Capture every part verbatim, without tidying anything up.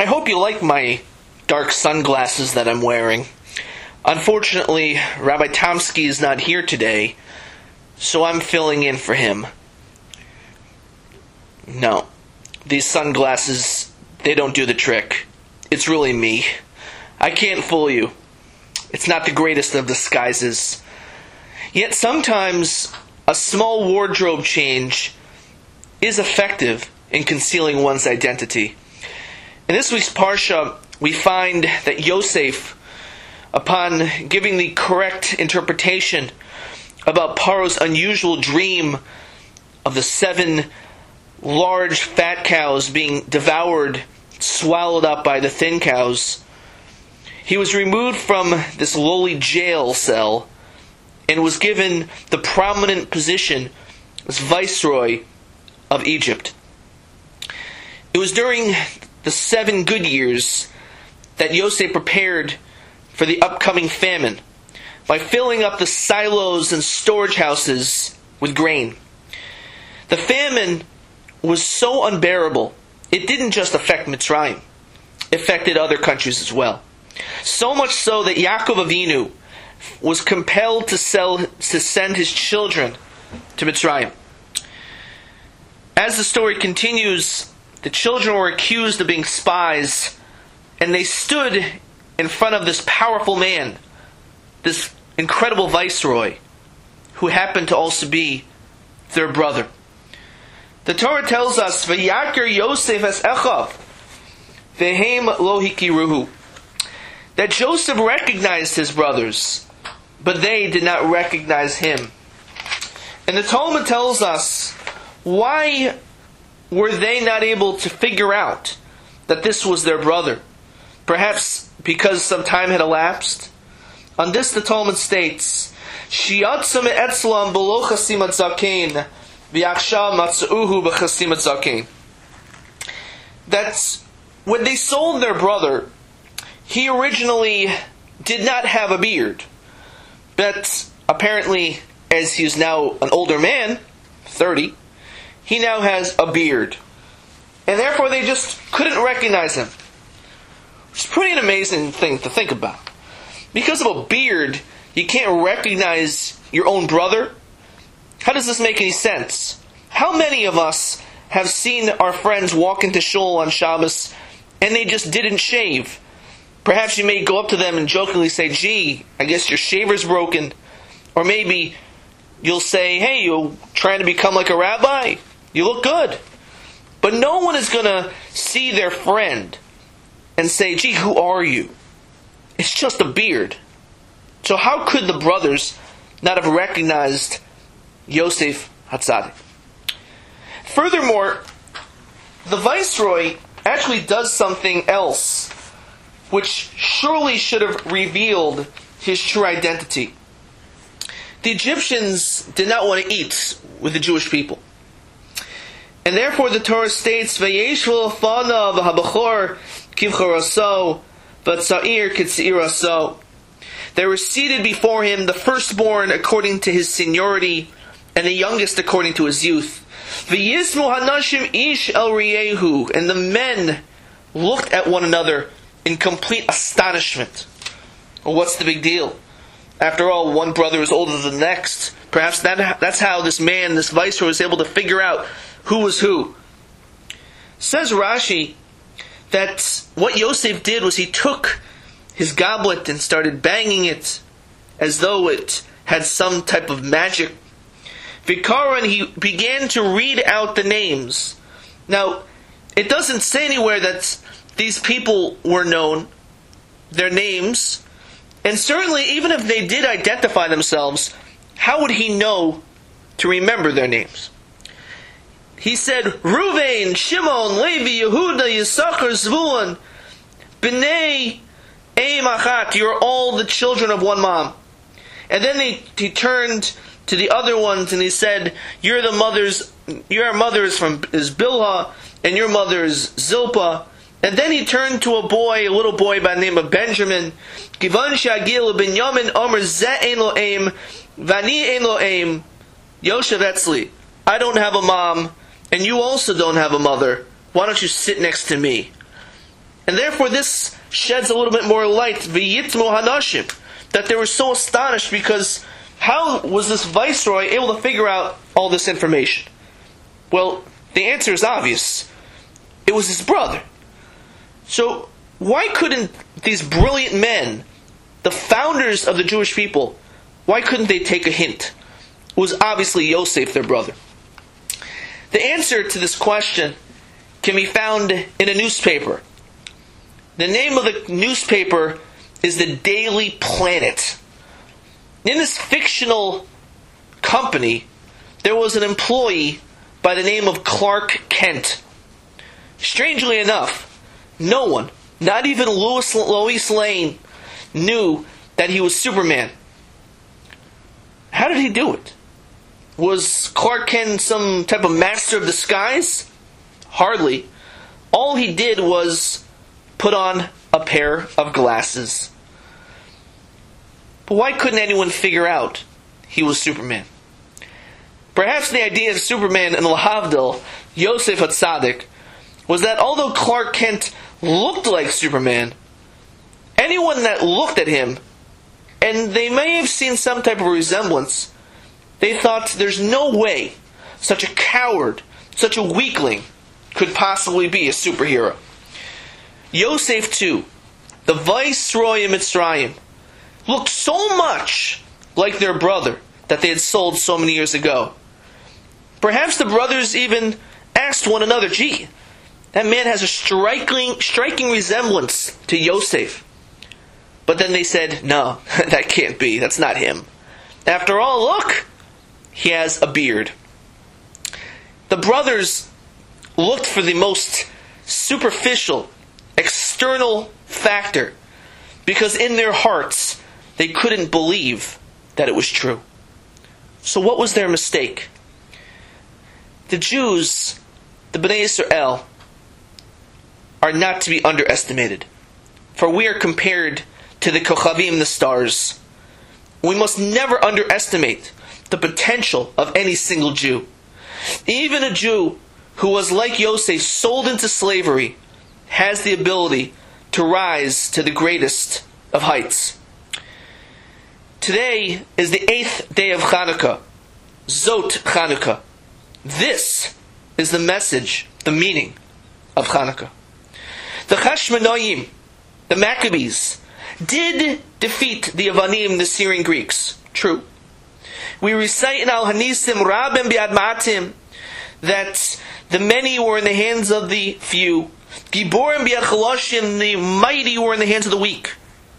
I hope you like my dark sunglasses that I'm wearing. Unfortunately, Rabbi Tomsky is not here today, so I'm filling in for him. No, these sunglasses, they don't do the trick. It's really me. I can't fool you. It's not the greatest of disguises. Yet sometimes a small wardrobe change is effective in concealing one's identity. In this week's Parsha, we find that Yosef, upon giving the correct interpretation about Paro's unusual dream of the seven large fat cows being devoured, swallowed up by the thin cows, he was removed from this lowly jail cell and was given the prominent position as Viceroy of Egypt. It was during the seven good years that Yosef prepared for the upcoming famine by filling up the silos and storage houses with grain. The famine was so unbearable, it didn't just affect Mitzrayim, it affected other countries as well. So much so that Yaakov Avinu was compelled to sell to send his children to Mitzrayim. As the story continues, the children were accused of being spies, and they stood in front of this powerful man, this incredible viceroy, who happened to also be their brother. The Torah tells us, "V'yakir Yosef es Echav, v'heim lo hikiruhu," that Joseph recognized his brothers, but they did not recognize him. And the Talmud tells us, why were they not able to figure out that this was their brother? Perhaps because some time had elapsed? On this the Talmud states, "Shiyatzam etzlam b'lo chasimat zakein, v'yakshav matza'uhu b'chasimat zakein." That when they sold their brother, he originally did not have a beard. But apparently, as he is now an older man, thirty, he now has a beard. And therefore they just couldn't recognize him. Which is pretty an amazing thing to think about. Because of a beard, you can't recognize your own brother? How does this make any sense? How many of us have seen our friends walk into shul on Shabbos and they just didn't shave? Perhaps you may go up to them and jokingly say, "Gee, I guess your shaver's broken." Or maybe you'll say, "Hey, you're trying to become like a rabbi? You look good." But no one is going to see their friend and say, "Gee, who are you?" It's just a beard. So how could the brothers not have recognized Yosef Hatzadik? Furthermore, the viceroy actually does something else, which surely should have revealed his true identity. The Egyptians did not want to eat with the Jewish people. And therefore the Torah states, "Vayeshvu lefanav habachor kivchoraso, v'tzair kitziraso." They were seated before him, the firstborn according to his seniority, and the youngest according to his youth. V'yismu hanashim ish el riyehu, and the men looked at one another in complete astonishment. Well, what's the big deal? After all, one brother is older than the next. Perhaps that, that's how this man, this viceroy, was able to figure out who was who. Says Rashi that what Yosef did was he took his goblet and started banging it as though it had some type of magic. Vikara, and he began to read out the names. Now, it doesn't say anywhere that these people were known, their names, and certainly even if they did identify themselves, how would he know to remember their names? He said, "Ruvain, Shimon, Levi, Yehuda, Yisachar, Zvulun, B'nai Eim Achat, you're all the children of one mom." And then he, he turned to the other ones and he said, "You're the mothers, your mother is from is Bilhah, and your mother is Zilpah." And then he turned to a boy, a little boy by the name of Benjamin. Givan Shagil ben Yamin Omer Ze Ein Lo Aim, Vani Ein Lo Aim, Yoshev Etzli. I don't have a mom, and you also don't have a mother. Why don't you sit next to me? And therefore this sheds a little bit more light, v'yitmu hanashim, that they were so astonished because how was this viceroy able to figure out all this information? Well, the answer is obvious. It was his brother. So why couldn't these brilliant men, the founders of the Jewish people, why couldn't they take a hint? It was obviously Yosef, their brother. The answer to this question can be found in a newspaper. The name of the newspaper is the Daily Planet. In this fictional company, there was an employee by the name of Clark Kent. Strangely enough, no one, not even Louis, Lois Lane, knew that he was Superman. How did he do it? Was Clark Kent some type of master of disguise? Hardly. All he did was put on a pair of glasses. But why couldn't anyone figure out he was Superman? Perhaps the idea of Superman in Lahavdil, Yosef HaTzadik, was that although Clark Kent looked like Superman, anyone that looked at him, and they may have seen some type of resemblance, they thought there's no way such a coward, such a weakling, could possibly be a superhero. Yosef too, the viceroy in Mitzrayim, looked so much like their brother that they had sold so many years ago. Perhaps the brothers even asked one another, gee, that man has a striking, striking resemblance to Yosef. But then they said, no, that can't be, that's not him. After all, look, he has a beard. The brothers looked for the most superficial, external factor, because in their hearts, they couldn't believe that it was true. So what was their mistake? The Jews, the Bnei Yisrael, are not to be underestimated. For we are compared to the Kochavim, the stars. We must never underestimate the potential of any single Jew. Even a Jew who was like Yosef, sold into slavery, has the ability to rise to the greatest of heights. Today is the eighth day of Chanukah, Zot Chanukah. This is the message, the meaning of Chanukah. The Chashmonaim, the Maccabees, did defeat the Avanim, the Syrian Greeks. True. We recite in Al Hanisim Rabim Biad Ma'atim that the many were in the hands of the few. Giborim Biad Chaloshim, the mighty were in the hands of the weak.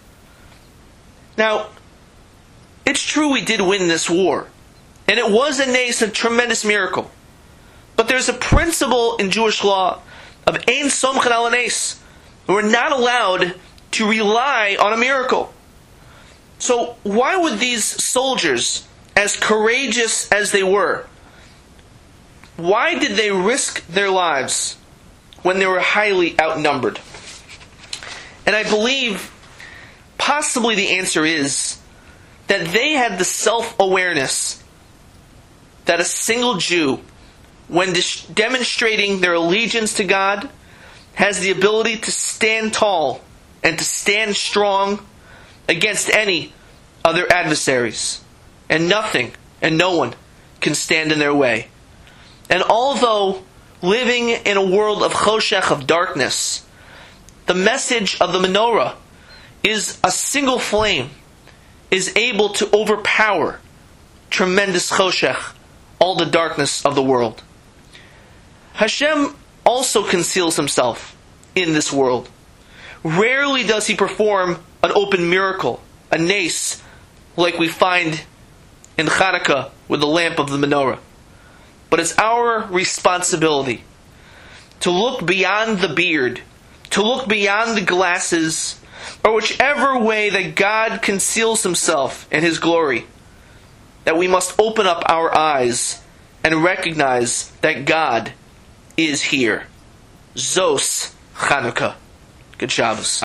Now, it's true we did win this war. And it was a nes, a tremendous miracle. But there's a principle in Jewish law of Ein Somchen Al Nes. We're not allowed to rely on a miracle. So why would these soldiers, as courageous as they were, why did they risk their lives when they were highly outnumbered? And I believe possibly the answer is that they had the self-awareness that a single Jew, when dis- demonstrating their allegiance to God, has the ability to stand tall and to stand strong against any of their adversaries. And nothing and no one can stand in their way. And although living in a world of choshech, of darkness, the message of the menorah is a single flame, is able to overpower tremendous choshech, all the darkness of the world. Hashem also conceals himself in this world. Rarely does he perform an open miracle, a nes, like we find in Chanukah with the lamp of the menorah. But it's our responsibility to look beyond the beard, to look beyond the glasses, or whichever way that God conceals himself in his glory, that we must open up our eyes and recognize that God is here. Zos Chanukah. Good Shabbos.